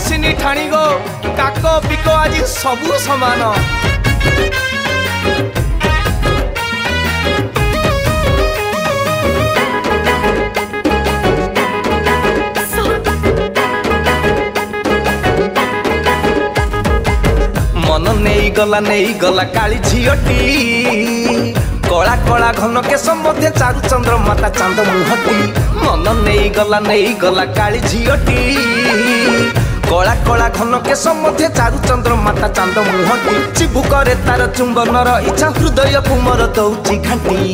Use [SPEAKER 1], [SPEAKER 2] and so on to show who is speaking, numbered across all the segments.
[SPEAKER 1] मसिनी ठाणी गो काक पिक आज सबू समान मन नहीं गला काली झीटी कला कला घन केश मध्य चारु चंद्र माता चांद मुहटी मन नहीं गला काली झीटी कला कला घन केश मध्य चारु चंद्र माता चांद मुहटी चिबुकरे तार चुंबनर इच्छा हृदय कुमर दौची घाटी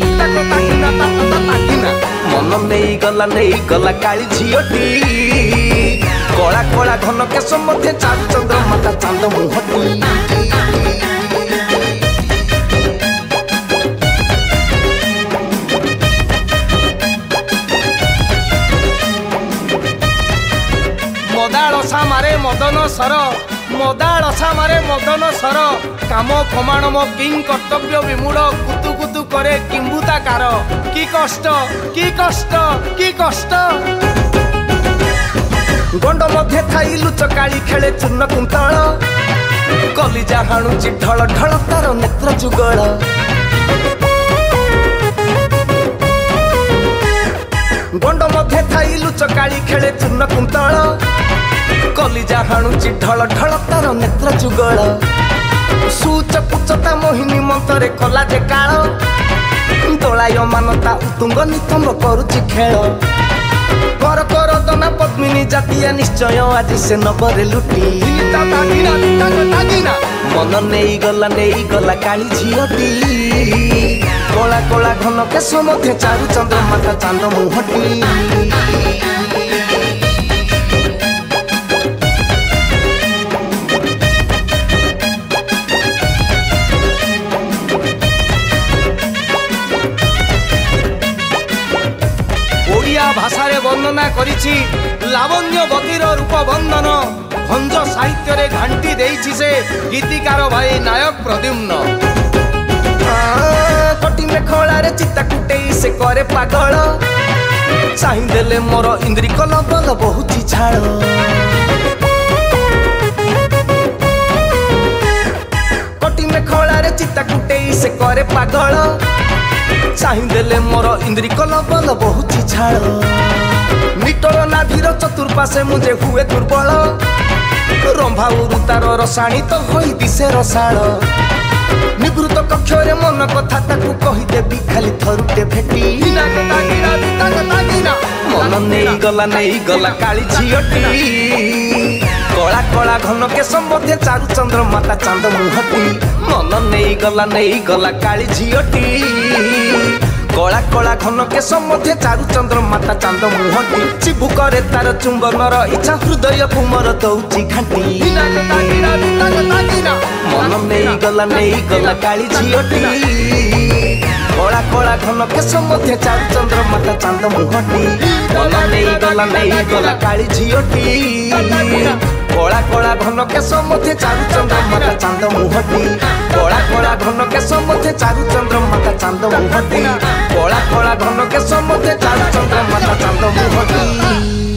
[SPEAKER 1] मन नहीं गला काली झीटी कला कला घन केश मध्य चारु चंद्र माता चांद मुहटी मदाड़सा मारे मदन सर मदाड़सा मारे मदन सर काम प्रमाण मो किंग कर्तव्य विमूढ़ कुतु कुतु करे किंबुताकार की कष्ट की कष्ट की कष्ट गंड मध्य थाई लुचकाली खेले चूर्ण कुंतल कलिजा हाणुची ढल ढल तार नेत्र जुगल गंड मध्य थाई लुचकाली खेले चूर्ण कुंतल कलिजा हाणुची ढल ढल तार नेत्र जुगल सूच पुचता मोहिनी मंत्रे कला जे काल दोलाय मानता उतुंग नितंब करुची खेल कर कर दना पद्मिनी जातिया निश्चय आज से नबरे लुटी मन नहीं गला काली झीटी कला कला घन केश मध्य चारु चंद्र माता चांद मुहटी भाषा रे वर्णना करिछि लावण्यवतीर रूप बंधन भंज साहित्य रे घंटी देइछि से गीतिकार भाई नायक प्रद्युम्न कटी में खला रे चित्ता कुटेई से करे पागल चाहि देले मोर इंद्री कल बल बहुची झाड़ कटी में खला रे चित्ता कुटेई से करे पागल चाहि देले मोर इंद्री कल बल बहुची झाड़ निटल नाभीर चतुर्पाशे मुझे हुए दुर्बल रंभा उरुतार रसाणी तो होई दिसे रसाळ निवृत्त कक्षरे मन कथा ताकू कही देबी खाली थरुटे भेटी मन नहीं गला काली झीटी कला कला घन केश मध्य चारु चंद्र माता चांद मुहटी मन नहीं गला काली झीटी कला कला घन केश मध्य चारु चंद्र माता चांद मुहटी चिबुकरे तार चुंबनर इच्छा हृदय कुमर दौची घाटी मन नहीं गला काली झीटी कला कला घन केश मध्य चारु चंद्र माता चांद मुहटी मन नहीं गला काली झीटी कला कला घन केश मध्य चारु चंद्र माता चांद मुहटी कला कला घन केश मध्य चारु चंद्र माता चांद मुहटी कला कला घन केश मध्य चारु चंद्र माता चांद मुहटी।